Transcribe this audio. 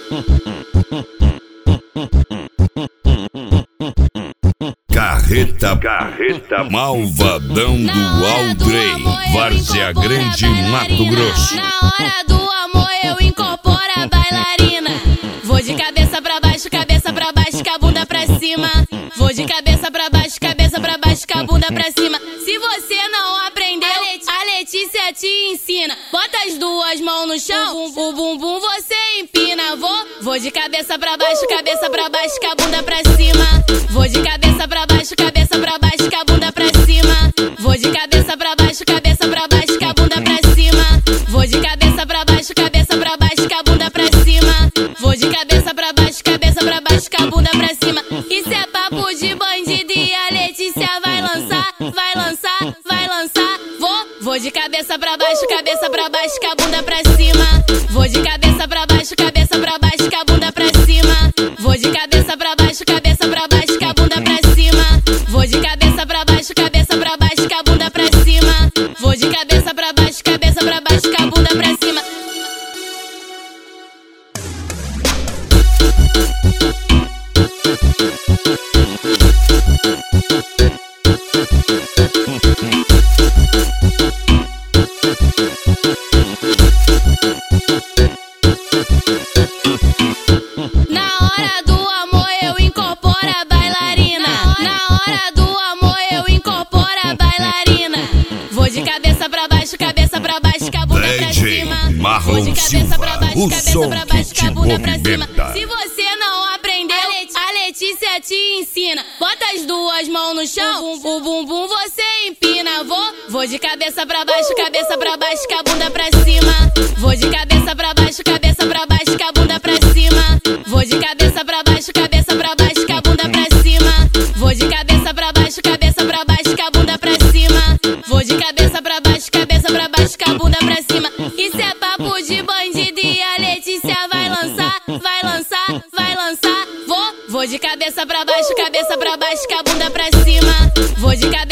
Carreta Malvadão do Aldrey, Várzea Grande, Mato Grosso. Na hora do amor eu incorporo a bailarina. Vou de cabeça pra baixo, com a bunda pra cima. Vou de cabeça pra baixo, com a bunda pra cima. Se você não aprendeu, a Letícia te ensina. Bota as duas mãos no chão, o bumbum você empina. Vou de cabeça pra baixo, com a bunda pra cima. Vou de cabeça pra baixo, com a bunda pra cima. Vou de cabeça pra baixo, com a bunda pra cima. Vou de cabeça pra baixo, com a bunda pra cima. Vou de cabeça pra baixo, com a bunda pra cima. Isso é papo de bandido e a Letícia vai lançar. Vou de cabeça pra baixo, com a bunda pra cima. Vou de cabeça pra baixo, com a bunda pra cima. Vou de cabeça pra baixo, com a bunda pra cima. Vou de cabeça pra baixo, com a bunda pra cima. Vou de cabeça pra baixo, com a bunda pra cima. Na hora do amor eu incorporo a bailarina. Na hora do amor eu incorporo a bailarina. Vou de cabeça pra baixo, com a bunda pra cima. Vou de cabeça pra baixo, com a bunda pra cima. Se você não aprendeu, a Letícia te ensina. Bota as duas mãos no chão, o bumbum você empina. Vou de cabeça pra baixo, com a bunda pra cima. Vou de cabeça pra baixo, com a bunda pra cima. Vou de cabeça pra baixo, com a bunda pra cima. Vou de cabeça pra baixo, com a bunda pra cima. Vou de cabeça pra baixo, com a bunda pra cima. Isso é papo de bandido e a Letícia vai lançar. Vou de cabeça pra baixo, com a bunda pra cima. Vou de cabeça